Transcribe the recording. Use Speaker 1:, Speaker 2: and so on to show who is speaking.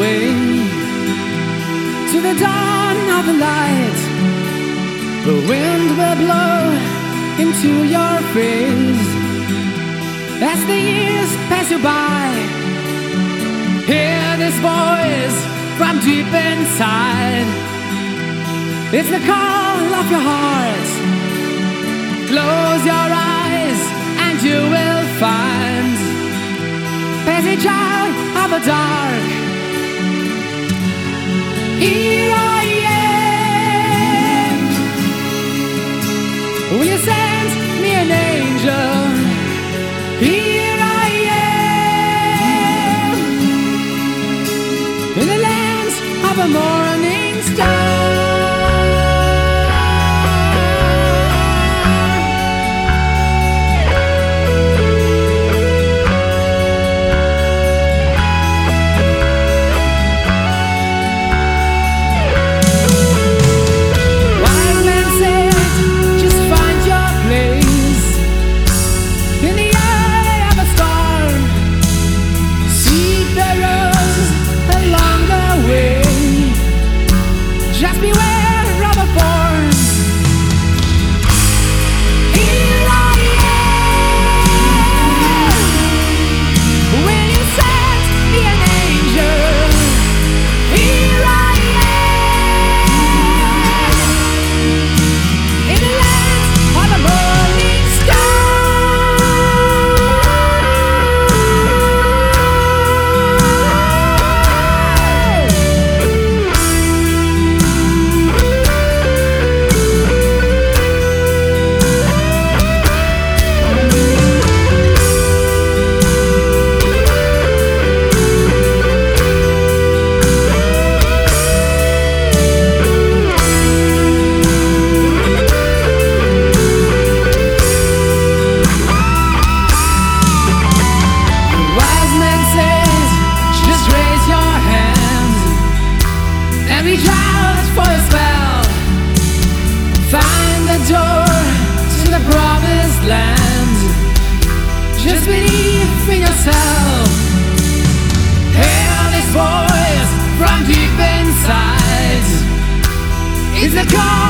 Speaker 1: way to the dawn of the light. The wind will blow into your face as the years pass you by. Hear this voice from deep inside. It's the call of your heart. Close your eyes and you will find passage out of the dark. Here I am. Will you send me an angel? Here I am, in the land of a morning star. Reach out for a spell. Find the door to the promised land. Just believe in yourself. Hear this voice from deep inside. It's the call